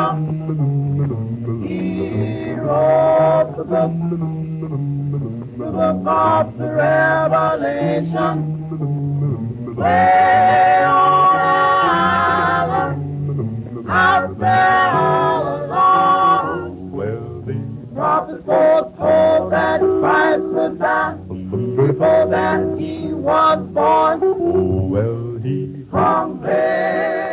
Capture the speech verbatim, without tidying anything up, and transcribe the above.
He wrote the book, the book of the Revelation. Way on an island, out there all alone. Well, the Prophets foretold that Christ would die before that he was born. oh, well, he From there